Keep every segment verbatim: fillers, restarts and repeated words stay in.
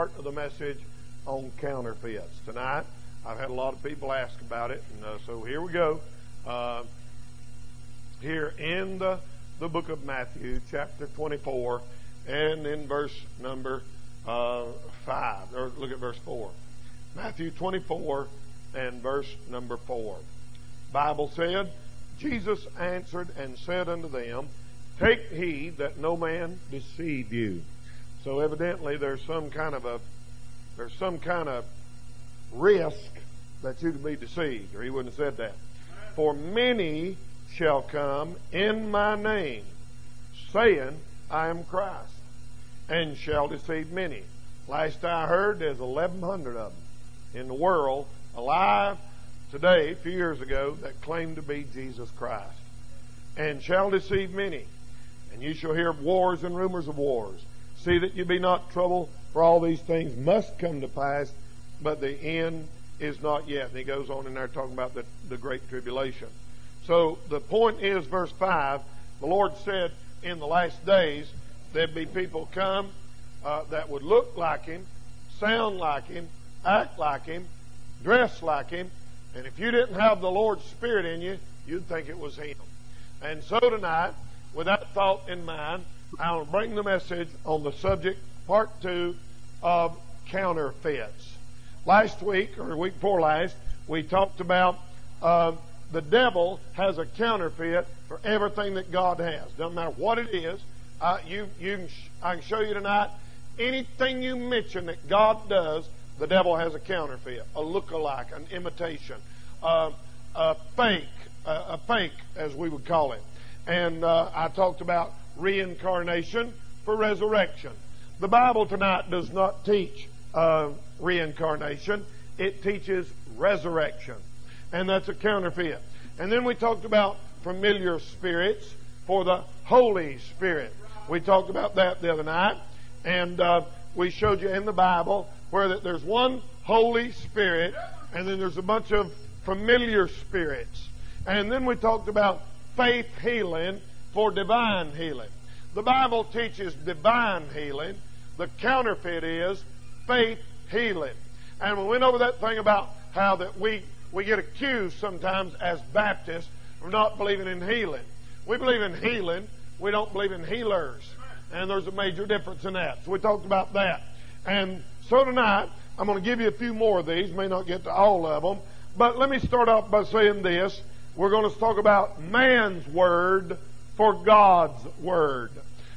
part of the message on counterfeits. Tonight, I've had a lot of people ask about it, and uh, so here we go. Uh, here in the, the book of Matthew, chapter twenty-four, and in verse number uh, five, or look at verse four. Matthew twenty-four and verse number four. Bible said, Jesus answered and said unto them, Take heed that no man deceive you. So evidently there's some kind of a there's some kind of risk that you could be deceived, or he wouldn't have said that. For many shall come in my name, saying, I am Christ, and shall deceive many. Last I heard, there's eleven hundred of them in the world alive today, a few years ago, that claim to be Jesus Christ. And shall deceive many. And you shall hear of wars and rumors of wars. See that you be not troubled, for all these things must come to pass, but the end is not yet. And he goes on in there talking about the, the great tribulation. So the point is, verse five, the Lord said in the last days there'd be people come uh, that would look like him, sound like him, act like him, dress like him, and if you didn't have the Lord's Spirit in you, you'd think it was him. And so tonight, with that thought in mind, I will bring the message on the subject, part two, of counterfeits. Last week, or the week before last, we talked about uh, the devil has a counterfeit for everything that God has. Doesn't matter what it is. Uh, you, you can sh- I can show you tonight, anything you mention that God does, the devil has a counterfeit, a look-alike, an imitation, uh, a fake, uh, a fake, as we would call it. And uh, I talked about reincarnation for resurrection. The Bible tonight does not teach uh, reincarnation. It teaches resurrection. And that's a counterfeit. And then we talked about familiar spirits for the Holy Spirit. We talked about that the other night. And uh, we showed you in the Bible where that there's one Holy Spirit and then there's a bunch of familiar spirits. And then we talked about faith healing for divine healing. The Bible teaches divine healing. The counterfeit is faith healing. And we went over that thing about how that we, we get accused sometimes as Baptists of not believing in healing. We believe in healing. We don't believe in healers. And there's a major difference in that. So we talked about that. And so tonight, I'm going to give you a few more of these. May not get to all of them. But let me start off by saying this. We're going to talk about man's word for God's word.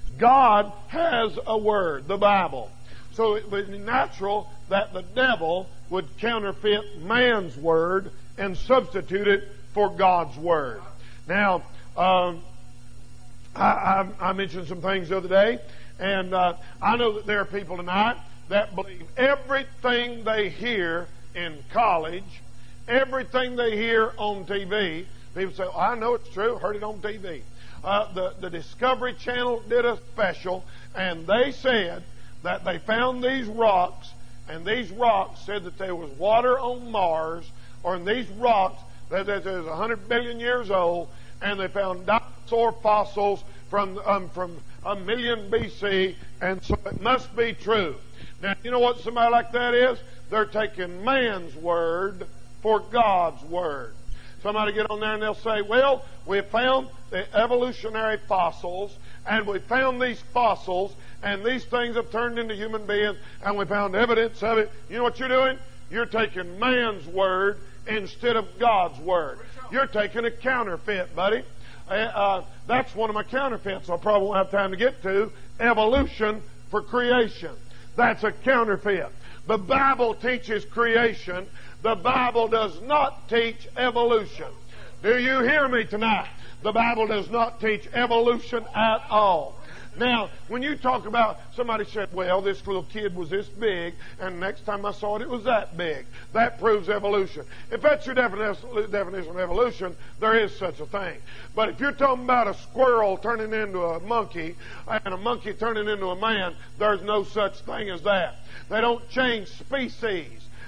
God has a word, the Bible. So it would be natural that the devil would counterfeit man's word and substitute it for God's word. Now, um, I, I, I mentioned some things the other day, and uh, I know that there are people tonight that believe everything they hear in college, everything they hear on T V. People say, oh, I know it's true, heard it on T V. Uh, the, the Discovery Channel did a special, and they said that they found these rocks, and these rocks said that there was water on Mars, or in these rocks that it was one hundred billion years old, and they found dinosaur fossils from um, from a million B C, and so it must be true. Now, you know what somebody like that is? They're taking man's word for God's word. Somebody get on there and they'll say, well, we found the evolutionary fossils, and we found these fossils, and these things have turned into human beings, and we found evidence of it. You know what you're doing? You're taking man's word instead of God's word. You're taking a counterfeit, buddy. Uh, uh, that's one of my counterfeits I probably won't have time to get to. Evolution for creation. That's a counterfeit. The Bible teaches creation. The Bible does not teach evolution. Do you hear me tonight? The Bible does not teach evolution at all. Now, when you talk about, somebody said, well, this little kid was this big, and next time I saw it, it was that big. That proves evolution. If that's your definition, definition of evolution, there is such a thing. But if you're talking about a squirrel turning into a monkey, and a monkey turning into a man, there's no such thing as that. They don't change species.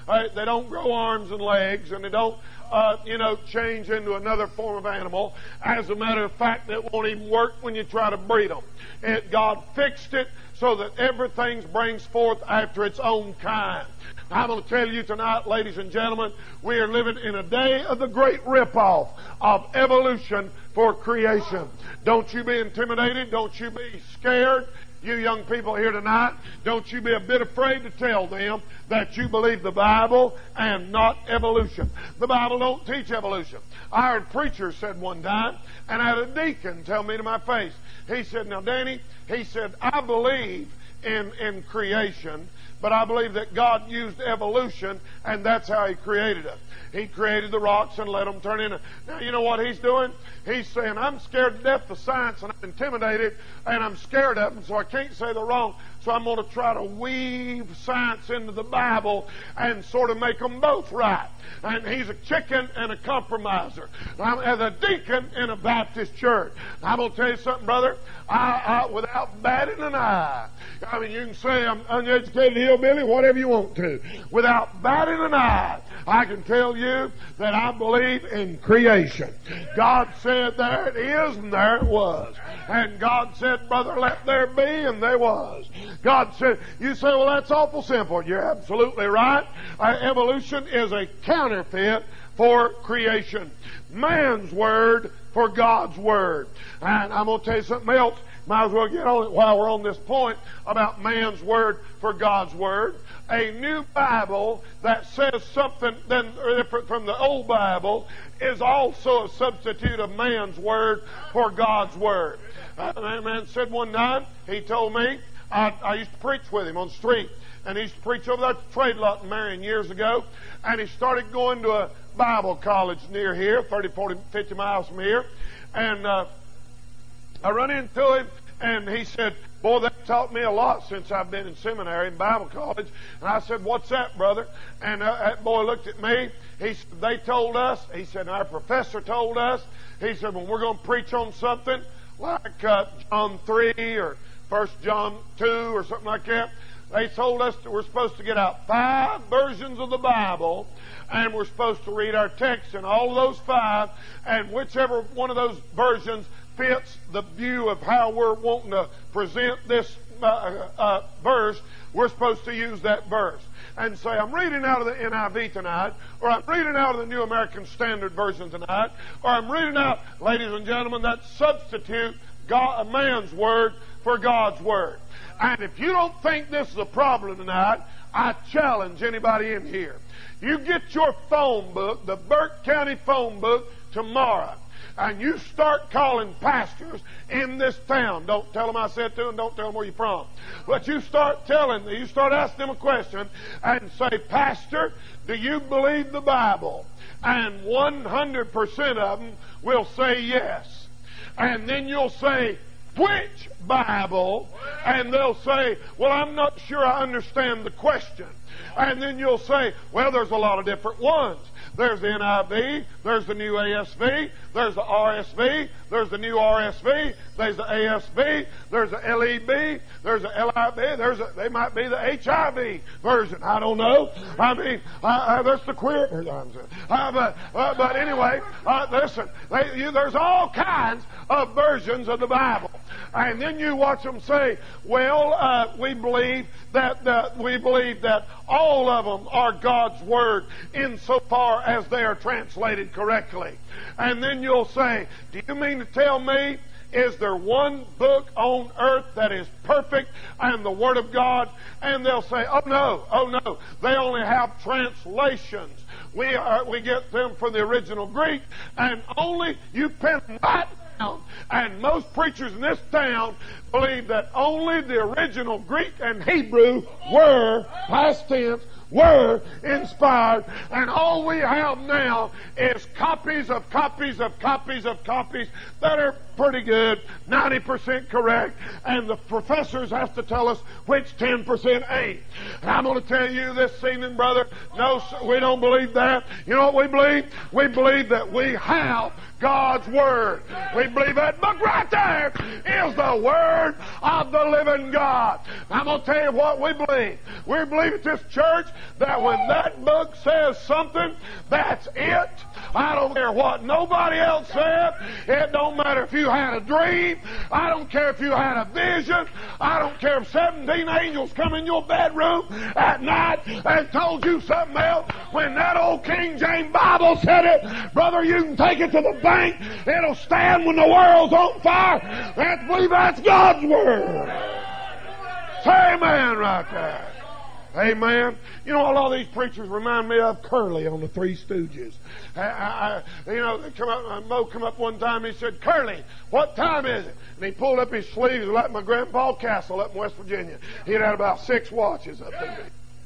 Uh, they don't grow arms and legs, and they don't, uh, you know, change into another form of animal. As a matter of fact, it won't even work when you try to breed them. It, God fixed it so that everything brings forth after its own kind. I'm going to tell you tonight, ladies and gentlemen, we are living in a day of the great ripoff of evolution for creation. Don't you be intimidated. Don't you be scared. You young people here tonight, don't you be a bit afraid to tell them that you believe the Bible and not evolution. The Bible don't teach evolution. I heard a preacher said one time, and I had a deacon tell me to my face. He said, now Danny, he said, I believe in, in creation, but I believe that God used evolution, and that's how He created us. He created the rocks and let them turn into... Now, you know what He's doing? He's saying, I'm scared to death of science, and I'm intimidated, and I'm scared of them, so I can't say they're wrong. So I'm going to try to weave science into the Bible and sort of make them both right. And He's a chicken and a compromiser. I'm, as a deacon in a Baptist church, I'm going to tell you something, brother. I, I, without batting an eye, I mean, you can say I'm uneducated hillbilly, whatever you want to. Without batting an eye, I can tell you that I believe in creation. God said, there it is, and there it was. And God said, brother, let there be, and there was. God said, you say, well, that's awful simple. You're absolutely right. Uh, evolution is a counterfeit for creation. Man's word for God's word. And I'm going to tell you something else. Might as well get on it while we're on this point about man's word for God's word. A new Bible that says something different from the old Bible is also a substitute of man's word for God's word. Uh, a man said one time, he told me, I, I used to preach with him on the street, and he used to preach over there at the trade lot in Marion years ago, and he started going to a Bible college near here, thirty, forty, fifty miles from here, and uh, I run into him, and he said, boy, they taught me a lot since I've been in seminary and Bible college. And I said, what's that, brother? And uh, that boy looked at me. He said, they told us, he said, our professor told us, he said, when we're going to preach on something like uh, John three or First John two or something like that, they told us that we're supposed to get out five versions of the Bible, and we're supposed to read our text in all of those five, and whichever one of those versions fits the view of how we're wanting to present this uh, uh, verse, we're supposed to use that verse. And say, I'm reading out of the N I V tonight, or I'm reading out of the New American Standard Version tonight, or I'm reading out, ladies and gentlemen, that substitute God, a man's word for God's word. And if you don't think this is a problem tonight, I challenge anybody in here. You get your phone book, the Burke County phone book, tomorrow, and you start calling pastors in this town. Don't tell them I said to, and don't tell them where you're from. But you start telling them, you start asking them a question and say, Pastor, do you believe the Bible? And one hundred percent of them will say yes. And then you'll say, which Bible? And they'll say, well, I'm not sure I understand the question. And then you'll say, well, there's a lot of different ones. There's the N I V, there's the new A S V, there's the R S V, there's the new R S V, there's the A S V, there's the L E B, there's the L I B, there's a, they might be the H I V version. I don't know. I mean, uh, uh, that's the queer. Uh, but, uh, but anyway, uh, listen, they, you, there's all kinds of versions of the Bible. And then you watch them say, well, uh, we believe that, that we believe that all of them are God's Word insofar as they are translated correctly. And then you'll say, do you mean to tell me, is there one book on earth that is perfect and the Word of God? And they'll say, oh no, oh no, they only have translations. We are, we get them from the original Greek, and only you pen them right down. And most preachers in this town believe that only the original Greek and Hebrew were, past tense, were inspired, and all we have now is copies of copies of copies of copies that are pretty good, ninety percent correct, and the professors have to tell us which ten percent ain't. And I'm going to tell you this evening, brother, no, we don't believe that. You know what we believe? We believe that we have God's Word. We believe that book right there is the Word of the living God. I'm going to tell you what we believe. We believe at this church that when that book says something, that's it. I don't care what nobody else said. It don't matter if you had a dream. I don't care if you had a vision. I don't care if seventeen angels come in your bedroom at night and told you something else. When that old King James Bible said it, brother, you can take it to the bank. It'll stand when the world's on fire. That's, believe that's God's Word. Say amen right there. Amen. You know, a lot of these preachers remind me of Curly on the Three Stooges. I, I, I, you know, they come up, Mo come up one time and he said, "Curly, what time is it?" And he pulled up his sleeves like my Grandpa Castle up in West Virginia. He had about six watches up there.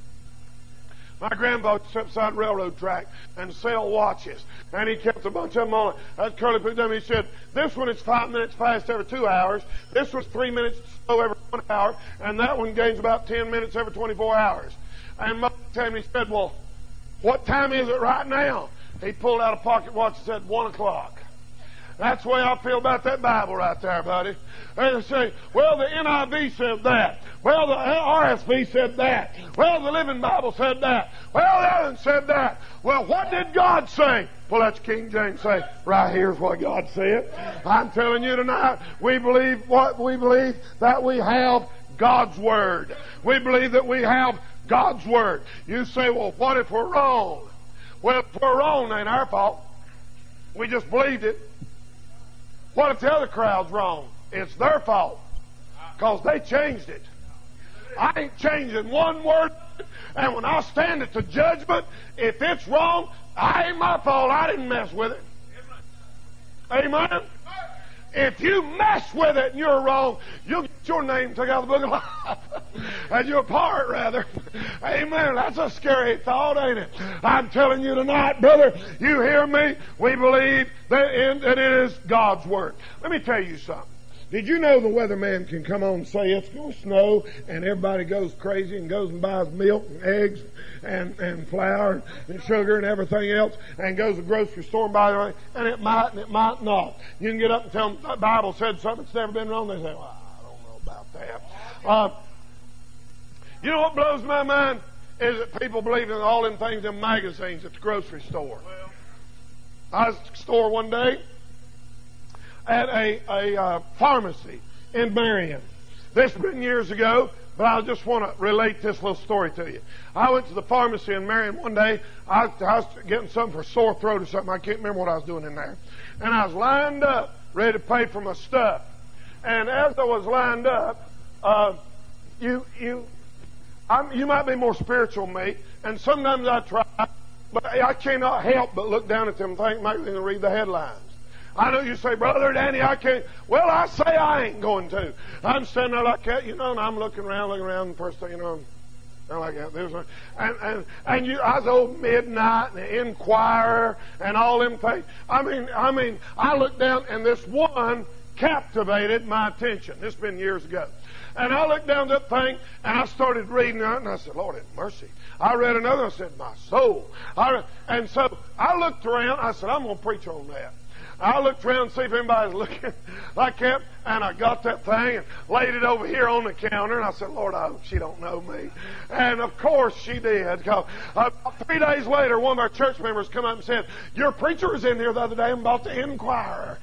My grandpa was upside the railroad track and sell watches. And he kept a bunch of them on. As Curly picked them, he said, "This one is five minutes fast every two hours. This one's three minutes slow every one hour. And that one gains about ten minutes every twenty-four hours. And most of the time he said, "Well, what time is it right now?" He pulled out a pocket watch and said, one o'clock. That's the way I feel about that Bible right there, buddy. They say, "Well, the N I V said that. Well, the R S V said that. Well, the Living Bible said that. Well, the other one said that." Well, what did God say? Well, that's King James say. Right here's what God said. I'm telling you tonight, we believe what we believe, that we have God's Word. We believe that we have God's Word. You say, "Well, what if we're wrong?" Well, if we're wrong, it ain't our fault. We just believed it. What if the other crowd's wrong? It's their fault, because they changed it. I ain't changing one word. And when I stand at the judgment, if it's wrong, I ain't my fault. I didn't mess with it. Amen? If you mess with it and you're wrong, you'll get your name took out of the book of life. And your part, rather. Amen. That's a scary thought, ain't it? I'm telling you tonight, brother, you hear me? We believe that it is God's Word. Let me tell you something. Did you know the weatherman can come on and say it's going to snow, and everybody goes crazy and goes and buys milk and eggs and, and flour and sugar and everything else, and goes to the grocery store and buys everything, and it might and it might not. You can get up and tell them the Bible said something that's never been wrong. They say, "Well, I don't know about that." Uh, you know what blows my mind is that people believe in all them things in magazines at the grocery store. I was at the store one day at a, a uh, pharmacy in Marion. This has been years ago, but I just want to relate this little story to you. I went to the pharmacy in Marion one day. I, I was getting something for sore throat or something. I can't remember what I was doing in there. And I was lined up, ready to pay for my stuff. And as I was lined up, uh, you you I'm, you might be more spiritual than me, and sometimes I try, but I cannot help but look down at them things, maybe and read the headlines. I know you say, "Brother Danny, I can't." Well, I say I ain't going to. I'm standing there like that, you know, and I'm looking around, looking around, and the first thing you know, I'm like that. There's a, and and and you, I was old Midnight and the Inquirer and all them things. I mean, I mean, I looked down, and this one captivated my attention. This has been years ago. And I looked down that thing, and I started reading it, and I said, "Lord have mercy." I read another, and I said, "My soul." I read, and so I looked around, I said, "I'm going to preach on that." I looked around to see if anybody's looking like that, and I got that thing and laid it over here on the counter, and I said, "Lord, I hope she don't know me." And of course she did. Uh, three days later, one of our church members come up and said, "Your preacher was in here the other day about the Inquirer."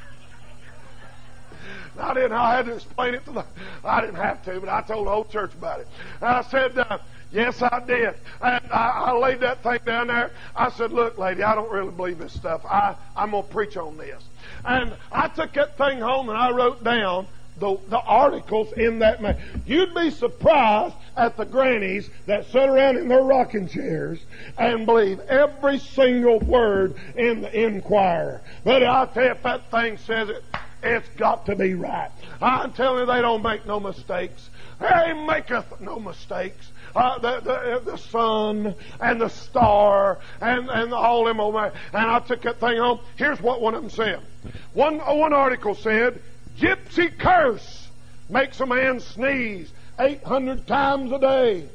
I didn't. I had to explain it to the. I didn't have to, but I told the whole church about it. And I said, uh, "Yes, I did." And I, I laid that thing down there. I said, "Look, lady, I don't really believe this stuff. I, I'm going to preach on this." And I took that thing home and I wrote down the, the articles in that. Ma- You'd be surprised at the grannies that sit around in their rocking chairs and believe every single word in the Inquirer. But I'll tell you, if that thing says it, it's got to be right. I'm telling you, they don't make no mistakes. They maketh no mistakes. Uh, the, the the sun and the star and, and all them old man. And I took that thing home. Here's what one of them said. One, one article said, "Gypsy curse makes a man sneeze eight hundred times a day."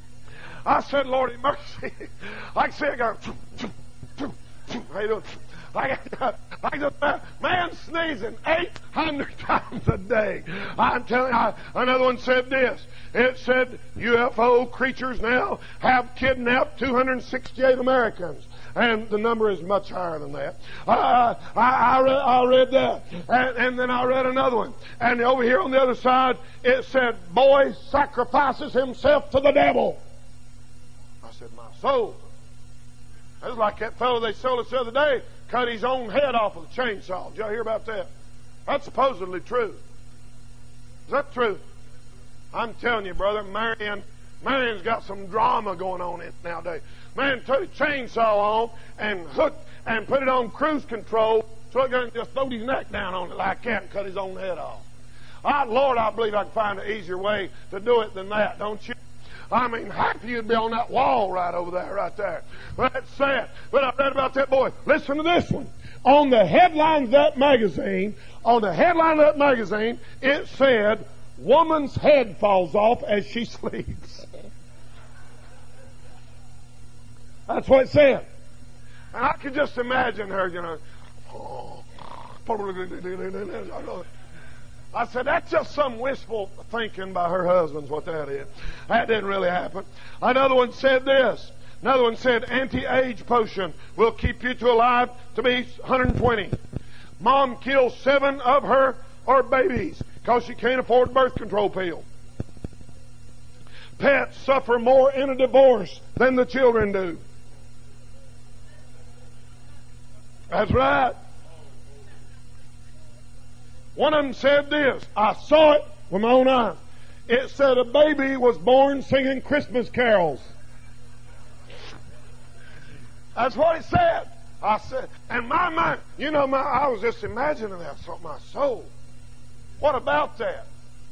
I said, "Lord have mercy." Like I said, I got, how you doing? I, I just, man sneezing eight hundred times a day. I'm telling you, I, another one said this. It said U F O creatures now have kidnapped two hundred sixty-eight Americans. And the number is much higher than that. Uh, I, I, read, I read that. And, and then I read another one. And over here on the other side, it said, boy sacrifices himself to the devil. I said, my soul. It was like that fellow they sold us the other day cut his own head off with a chainsaw. Did y'all hear about that? That's supposedly true. Is that true? I'm telling you, brother, Marion, Marion's got some drama going on in nowadays. Man took a chainsaw on and hooked and put it on cruise control so it can just throw his neck down on it like that and cut his own head off. Ah, Lord, I believe I can find an easier way to do it than that, don't you? I mean, happy you'd be on that wall right over there, right there. But that's sad. But I read about that boy. Listen to this one. On the headline of that magazine, on the headline of that magazine, it said, woman's head falls off as she sleeps. That's what it said. And I could just imagine her, you know. I said, that's just some wistful thinking by her husband's what that is. That didn't really happen. Another one said this. Another one said, anti-age potion will keep you to alive to be one hundred twenty. Mom kills seven of her or babies because she can't afford a birth control pill. Pets suffer more in a divorce than the children do. That's right. One of them said this. I saw it with my own eyes. It said a baby was born singing Christmas carols. That's what it said. I said, and my mind, you know, my, I was just imagining that, so my soul. What about that?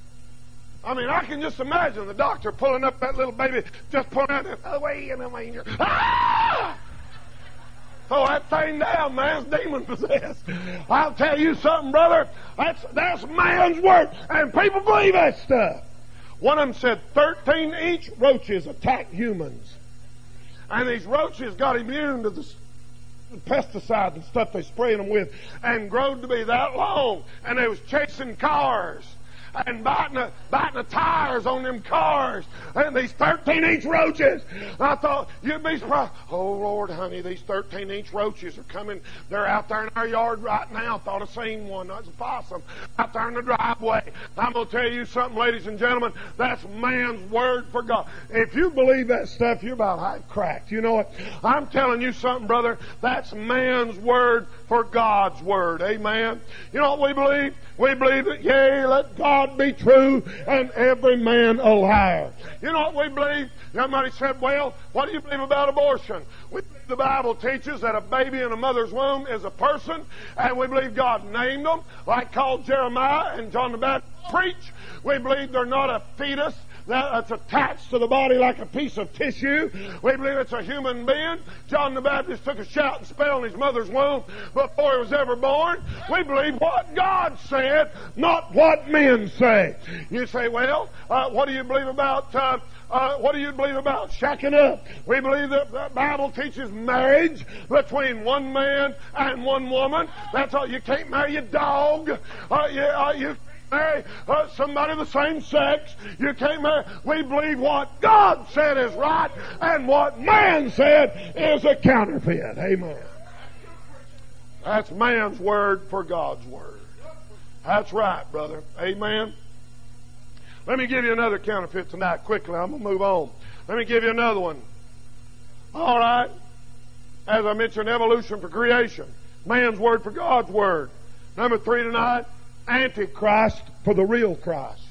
I mean, I can just imagine the doctor pulling up that little baby, just pulling out away in the manger. Ah! Throw that thing down, man's demon possessed. I'll tell you something, brother. That's that's man's word, and people believe that stuff. One of them said thirteen inch roaches attack humans, and these roaches got immune to the pesticides and stuff they spraying them with, and growed to be that long, and they was chasing cars and biting the, biting the tires on them cars, and these thirteen inch roaches. I thought, you'd be surprised. Oh, Lord, honey, these thirteen inch roaches are coming. They're out there in our yard right now. Thought I seen one. That's a possum out there in the driveway. I'm going to tell you something, ladies and gentlemen. That's man's word for God. If you believe that stuff, you're about half cracked. You know what? I'm telling you something, brother. That's man's word for God's word. Amen. You know what we believe? We believe that, yea, let God be true and every man a liar. You know what we believe? Somebody said, well, what do you believe about abortion? We believe the Bible teaches that a baby in a mother's womb is a person, and we believe God named them, like called Jeremiah and John the Baptist preach. We believe they're not a fetus that's attached to the body like a piece of tissue. We believe it's a human being. John the Baptist took a shout and spell in his mother's womb before he was ever born. We believe what God said, not what men say. You say, well, uh, what do you believe about uh, uh, what do you believe about shacking up? We believe that the Bible teaches marriage between one man and one woman. That's all. You can't marry a dog. Uh, you, uh, you marry uh, somebody of the same sex. You can't marry. We believe what God said is right, and what man said is a counterfeit. Amen. That's man's word for God's word. That's right, brother. Amen. Let me give you another counterfeit tonight quickly. I'm going to move on. Let me give you another one. All right. As I mentioned, evolution for creation. Man's word for God's word. Number three tonight, Antichrist for the real Christ.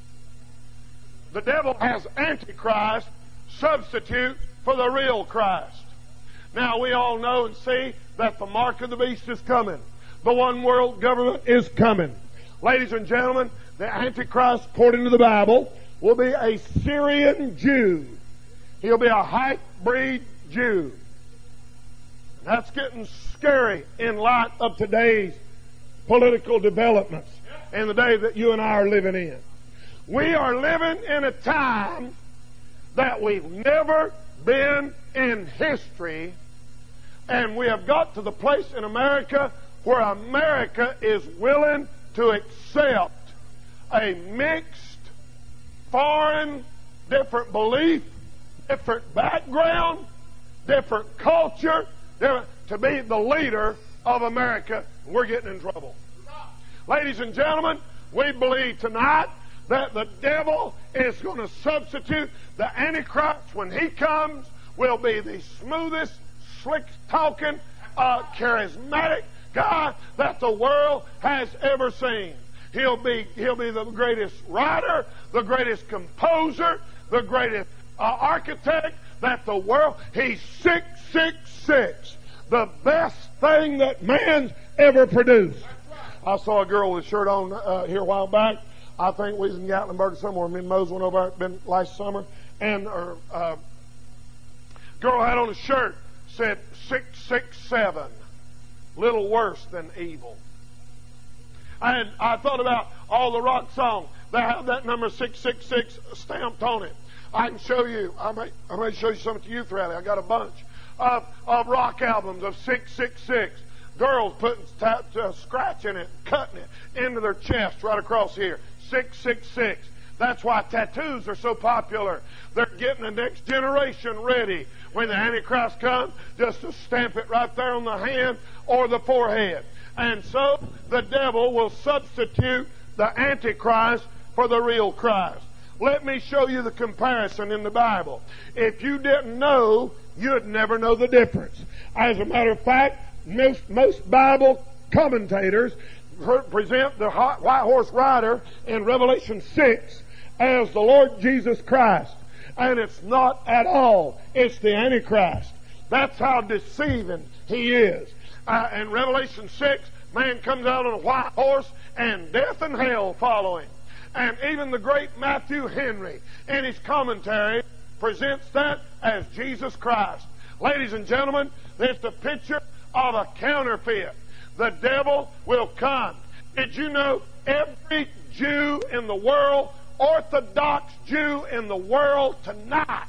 The devil has Antichrist substitute for the real Christ. Now we all know and see that the mark of the beast is coming. The one world government is coming. Ladies and gentlemen, the Antichrist, according to the Bible, will be a Syrian Jew. He'll be a half-breed Jew. That's getting scary in light of today's political developments in the day that you and I are living in. We are living in a time that we've never been in history And we have got to the place in America where America is willing to accept a mixed, foreign, different belief, different background, different culture, different, to be the leader of America. We're getting in trouble. Ladies and gentlemen, we believe tonight that the devil is going to substitute the Antichrist when he comes, will be the smoothest, slick-talking, uh, charismatic guy that the world has ever seen. He'll be, he'll be the greatest writer, the greatest composer, the greatest uh, architect that the world. He's six six six, the best thing that man's ever produced. I saw a girl with a shirt on uh, here a while back. I think we was in Gatlinburg somewhere. Me and Mose went over there been last summer, and her uh, girl had on a shirt said six six seven, little worse than evil. And I thought about all the rock songs that have that number six six six stamped on it. I can show you. I may, I may show you some at the youth rally. I got a bunch of, of rock albums of six six six. Girls putting tap, uh, scratching it, cutting it into their chest right across here. six six six. That's why tattoos are so popular. They're getting the next generation ready when the Antichrist comes, just to stamp it right there on the hand or the forehead. And so the devil will substitute the Antichrist for the real Christ. Let me show you the comparison in the Bible. If you didn't know, you'd never know the difference. As a matter of fact, most, most Bible commentators present the white horse rider in Revelation six as the Lord Jesus Christ. And it's not at all. It's the Antichrist. That's how deceiving he is. Uh, in Revelation six, man comes out on a white horse and death and hell follow him. And even the great Matthew Henry, in his commentary, presents that as Jesus Christ. Ladies and gentlemen, it's a picture of a counterfeit. The devil will come. Did you know every Jew in the world, Orthodox Jew in the world tonight,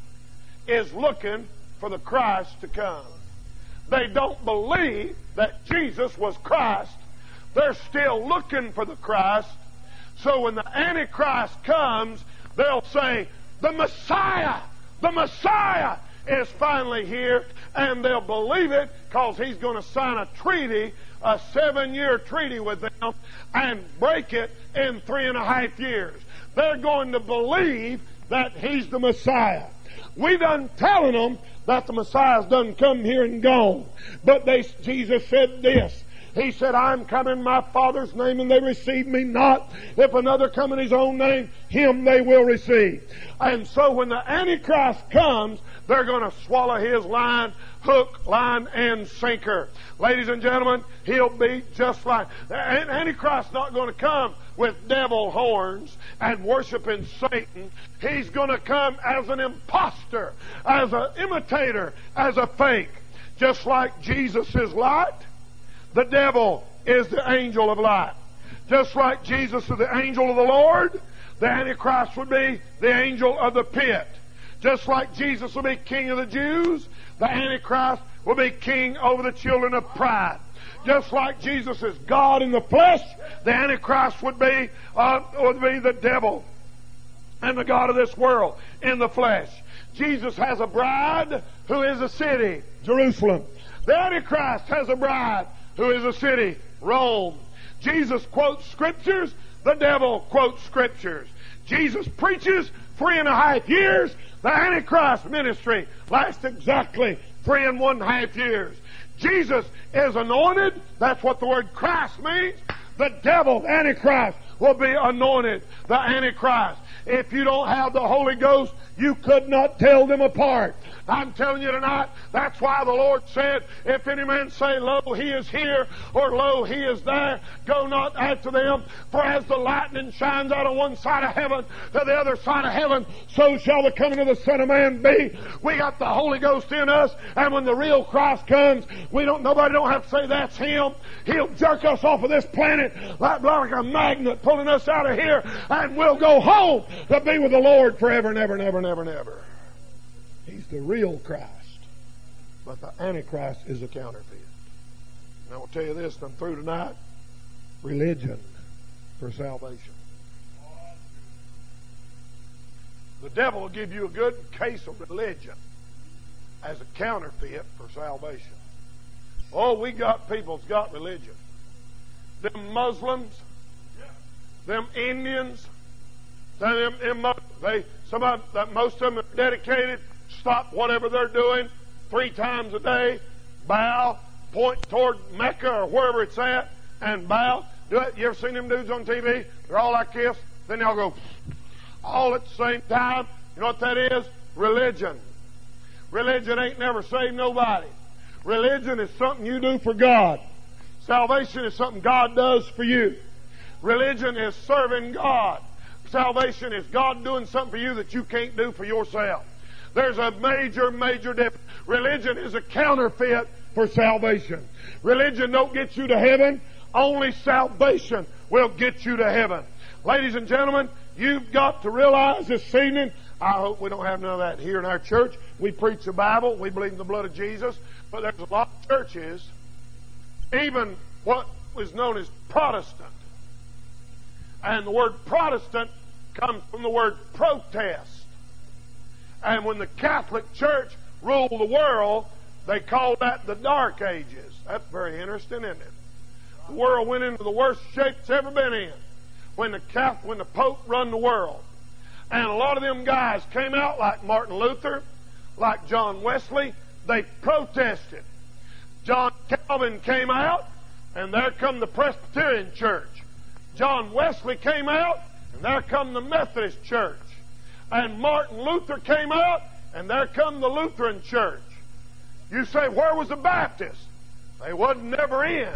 is looking for the Christ to come? They don't believe that Jesus was Christ. They're still looking for the Christ. So when the Antichrist comes, they'll say, the Messiah, the Messiah is finally here, and they'll believe it because he's going to sign a treaty, a seven-year treaty with them, and break it in three and a half years. They're going to believe that he's the Messiah. We done telling them that the Messiah's done come here and gone. But they, Jesus said this. He said, I'm come in my Father's name, and they receive me not. If another come in his own name, him they will receive. And so when the Antichrist comes, they're going to swallow his line, hook, line, and sinker. Ladies and gentlemen, he'll be just like... The Antichrist's not going to come with devil horns and worshiping Satan. He's going to come as an imposter, as an imitator, as a fake. Just like Jesus is light, the devil is the angel of light. Just like Jesus is the angel of the Lord, the Antichrist would be the angel of the pit. Just like Jesus will be king of the Jews, the Antichrist will be king over the children of pride. Just like Jesus is God in the flesh, the Antichrist would be, uh, would be the devil and the God of this world in the flesh. Jesus has a bride who is a city, Jerusalem. The Antichrist has a bride who is a city, Rome. Jesus quotes scriptures, the devil quotes scriptures. Jesus preaches three and a half years. The Antichrist ministry lasts exactly three and one half years. Jesus is anointed. That's what the word Christ means. The devil, the Antichrist, will be anointed. The Antichrist. If you don't have the Holy Ghost, you could not tell them apart. I'm telling you tonight, that's why the Lord said, if any man say, lo, he is here, or lo, he is there, go not after them. For as the lightning shines out on one side of heaven to the other side of heaven, so shall the coming of the Son of Man be. We got the Holy Ghost in us, and when the real Christ comes, we don't, nobody don't have to say that's him. He'll jerk us off of this planet like, like a magnet, pulling us out of here, and we'll go home to be with the Lord forever and ever and ever and ever and ever. He's the real Christ. But the Antichrist is a counterfeit. And I will tell you this, and I'm through tonight. Religion for salvation. The devil will give you a good case of religion as a counterfeit for salvation. Oh, we got people that's got religion. Them Muslims, them Indians, them, them, they, some of them, most of them are dedicated, stop whatever they're doing three times a day, bow, point toward Mecca or wherever it's at, and bow. Do it. You ever seen them dudes on T V? They're all like this. Then they'll go all at the same time. You know what that is? Religion. Religion ain't never saved nobody. Religion is something you do for God. Salvation is something God does for you. Religion is serving God. Salvation is God doing something for you that you can't do for yourself. There's a major, major difference. Religion is a counterfeit for salvation. Religion don't get you to heaven. Only salvation will get you to heaven. Ladies and gentlemen, you've got to realize this evening, I hope we don't have none of that here in our church. We preach the Bible. We believe in the blood of Jesus. But there's a lot of churches, even what was known as Protestant. And the word Protestant comes from the word protest. And when the Catholic Church ruled the world, they called that the Dark Ages. That's very interesting, isn't it? The world went into the worst shape it's ever been in when the Catholic, when the Pope run the world. And a lot of them guys came out like Martin Luther, like John Wesley. They protested. John Calvin came out, and there come the Presbyterian Church. John Wesley came out, and there come the Methodist Church. And Martin Luther came out, and there come the Lutheran Church. You say, where was the Baptists? They wasn't never in.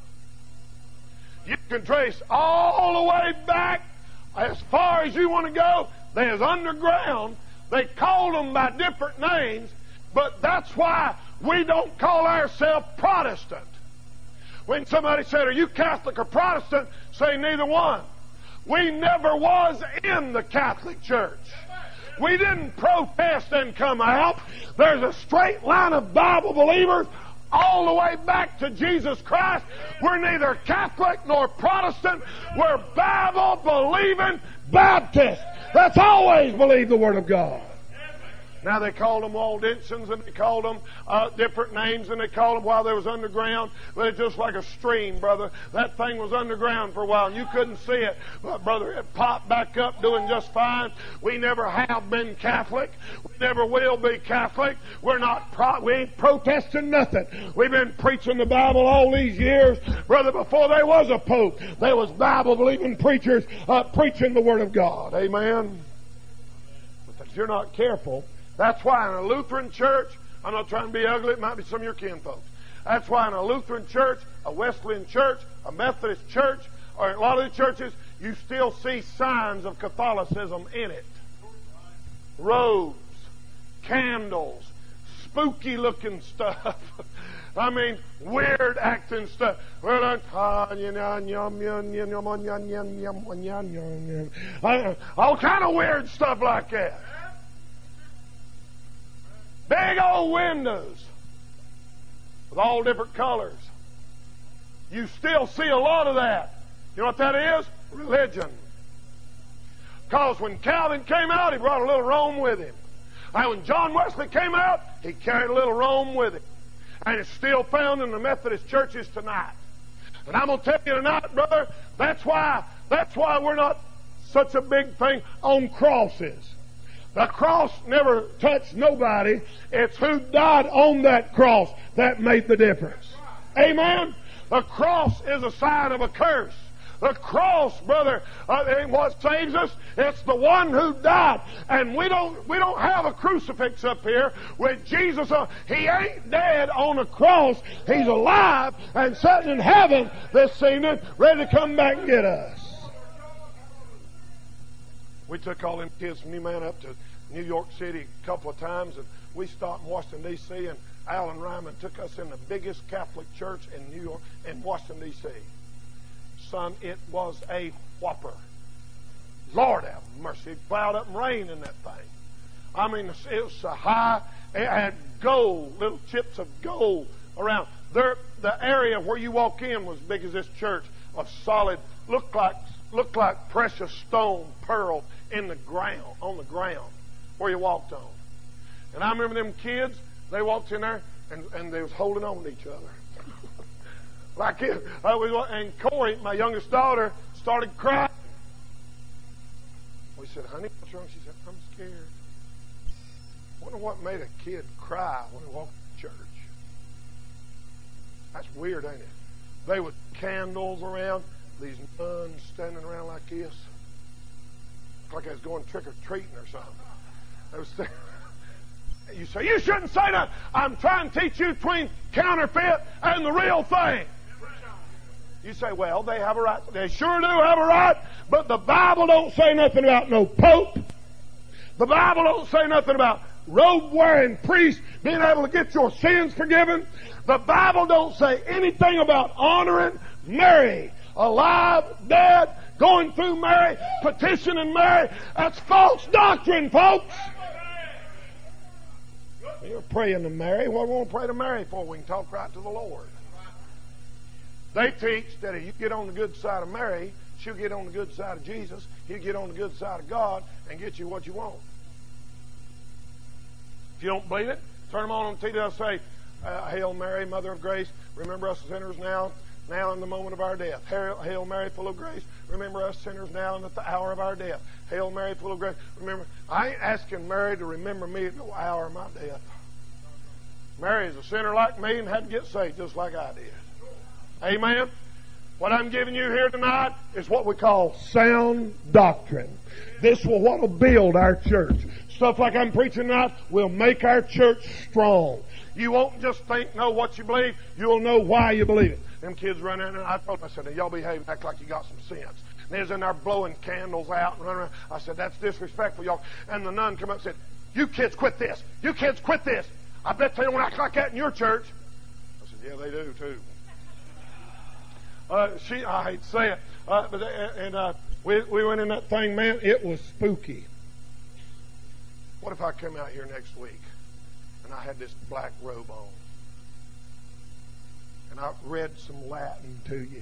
You can trace all the way back as far as you want to go. There's underground. They called them by different names, but that's why we don't call ourselves Protestant. When somebody said, are you Catholic or Protestant? Say neither one. We never was in the Catholic Church. We didn't protest and come out. There's a straight line of Bible believers all the way back to Jesus Christ. We're neither Catholic nor Protestant. We're Bible-believing Baptist. That's always believed the Word of God. Now they called them Waldensians, and they called them uh, different names, and they called them while they was underground. But it's just like a stream, brother. That thing was underground for a while, and you couldn't see it. But brother, it popped back up doing just fine. We never have been Catholic. We never will be Catholic. We're not. Pro- we ain't protesting nothing. We've been preaching the Bible all these years, brother. Before there was a pope, there was Bible-believing preachers uh, preaching the Word of God. Amen. But if you're not careful. That's why in a Lutheran church, I'm not trying to be ugly, it might be some of your kin folks. That's why in a Lutheran church, a Wesleyan church, a Methodist church, or a lot of the churches, you still see signs of Catholicism in it. Robes, candles, spooky looking stuff. I mean, weird acting stuff. All kind of weird stuff like that. Big old windows with all different colors. You still see a lot of that. You know what that is? Religion. Because when Calvin came out, he brought a little Rome with him. And when John Wesley came out, he carried a little Rome with him. And it's still found in the Methodist churches tonight. And I'm going to tell you tonight, brother, that's why, that's why we're not such a big thing on crosses. The cross never touched nobody. It's who died on that cross that made the difference. Amen? The cross is a sign of a curse. The cross, brother, uh, ain't what saves us. It's the one who died. And we don't we don't have a crucifix up here with Jesus on. He ain't dead on a cross. He's alive and sitting in heaven this evening, ready to come back and get us. We took all them kids from New Man up to New York City a couple of times, and we stopped in Washington, D C, and Alan Ryman took us in the biggest Catholic church in New York, in Washington, D C Son, it was a whopper. Lord have mercy. It plowed up and rained in that thing. I mean, it was so high, It had gold, little chips of gold around. There, the area where you walk in was as big as this church, of solid, looked like looked like precious stone, pearl in the ground, on the ground where you walked on. And I remember them kids, they walked in there and, and they was holding on to each other. Like it, uh, we, and Corey, my youngest daughter, started crying. We said, honey, what's wrong? She said, I'm scared. I wonder what made a kid cry when he walked to church. That's weird, ain't it? They with candles around, these nuns standing around like this. Looked like they was going trick-or-treating or something. They was standing. You say, you shouldn't say that. I'm trying to teach you between counterfeit and the real thing. You say, well, they have a right. They sure do have a right, but the Bible don't say nothing about no pope. The Bible don't say nothing about robe-wearing priests being able to get your sins forgiven. The Bible don't say anything about honoring Mary, alive, dead, going through Mary, petitioning Mary. That's false doctrine, folks. You're praying to Mary. What do we want to pray to Mary for? We can talk right to the Lord. They teach that if you get on the good side of Mary, she'll get on the good side of Jesus, he'll get on the good side of God, and get you what you want. If you don't believe it, turn them on on T V. They'll say, uh, Hail Mary, Mother of Grace, remember us sinners now, now in the moment of our death. Hail, Hail Mary, full of grace, remember us sinners now and at the hour of our death. Hail Mary, full of grace, remember. I ain't asking Mary to remember me at the hour of my death. Mary is a sinner like me and had to get saved just like I did. Amen? What I'm giving you here tonight is what we call sound doctrine. This will what will build our church. Stuff like I'm preaching tonight will make our church strong. You won't just think, know what you believe. You'll know why you believe it. Them kids run in and I told them, I said, now y'all behave and act like you got some sense. And they was in there blowing candles out and running around. I said, that's disrespectful, y'all. And the nun came up and said, you kids quit this. You kids quit this. I bet they don't act like that in your church. I said, yeah, they do too. Uh, she, I hate to say it, uh, but and uh, we we went in that thing, man. It was spooky. What if I come out here next week and I had this black robe on and I read some Latin to you?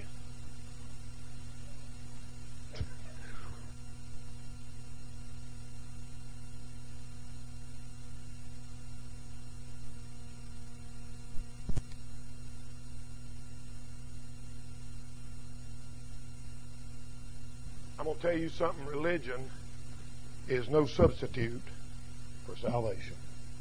I'm going to tell you something. Religion is no substitute for salvation.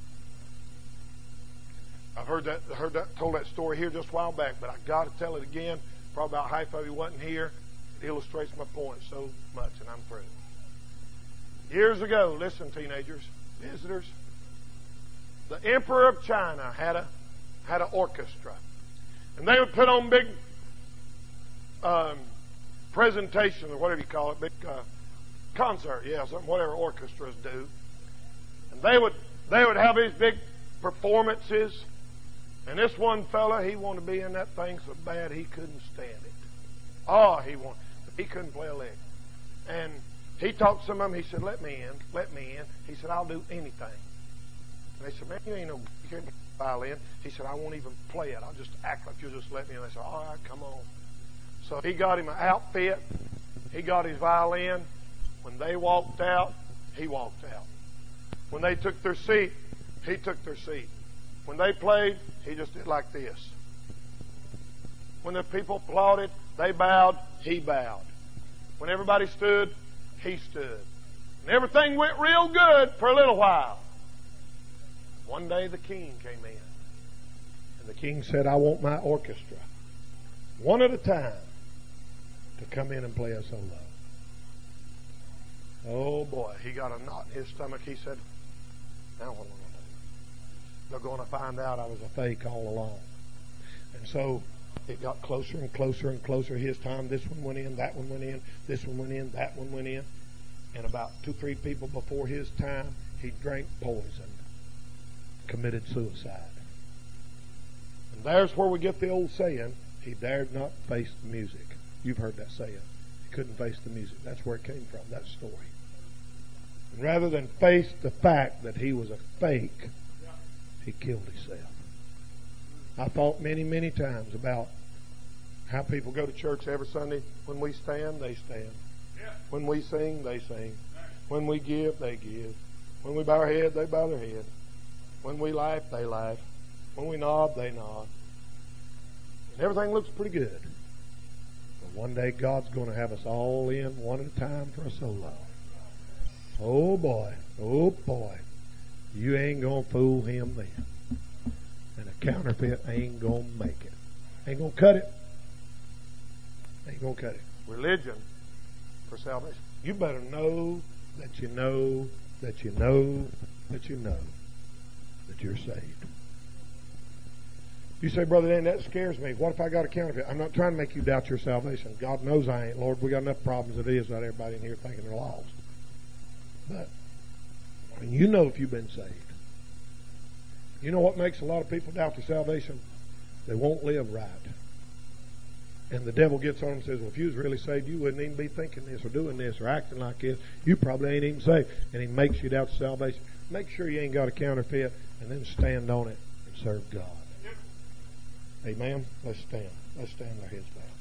I've heard that, heard that, told that story here just a while back, but I got to tell it again. Probably about half of you wasn't here. It illustrates my point so much, and I'm through. Years ago, listen, teenagers, visitors, the Emperor of China had a had an orchestra, and they would put on big um, presentation or whatever you call it, big uh, concert, yeah, something, whatever orchestras do. And they would they would have these big performances. And this one fella, he wanted to be in that thing so bad he couldn't stand it. Oh, he wanted, he couldn't play a lick. And he talked to some of them. He said, "Let me in, let me in." He said, "I'll do anything." And they said, "Man, you ain't no, you can't play violin." He said, "I won't even play it. I'll just act like you just let me in." They said, "All right, come on." So he got him an outfit. He got his violin. When they walked out, he walked out. When they took their seat, he took their seat. When they played, he just did like this. When the people applauded, they bowed, he bowed. When everybody stood, he stood. And everything went real good for a little while. One day the king came in. And the king said, "I want my orchestra, one at a time, to come in and play a solo." Oh boy, he got a knot in his stomach. He said, "Now what am I going to do? They're going to find out I was a fake all along." And so it got closer and closer and closer. His time, this one went in, that one went in, this one went in, that one went in. And about two, three people before his time, he drank poison, committed suicide. And there's where we get the old saying, he dared not face the music. You've heard that saying. He couldn't face the music. That's where it came from, that story. And rather than face the fact that he was a fake, he killed himself. I thought many, many times about how people go to church every Sunday. When we stand, they stand. When we sing, they sing. When we give, they give. When we bow our head, they bow their head. When we laugh, they laugh. When we nod, they nod. And everything looks pretty good. But one day God's going to have us all in one at a time for a solo. Oh boy, oh boy. You ain't going to fool him then. And a counterfeit ain't going to make it. Ain't going to cut it. Ain't going to cut it. Religion for salvation. You better know that you know that you know that you know that you're saved. You say, Brother Dan, that scares me. What if I got a counterfeit? I'm not trying to make you doubt your salvation. God knows I ain't, Lord. We got enough problems as it is. Not everybody in here thinking they're lost. But when you know if you've been saved, you know what makes a lot of people doubt their salvation? They won't live right. And the devil gets on them and says, well, if you was really saved, you wouldn't even be thinking this or doing this or acting like this. You probably ain't even saved. And he makes you doubt salvation. Make sure you ain't got a counterfeit, and then stand on it and serve God. Amen? Let's stand. Let's stand our heads back.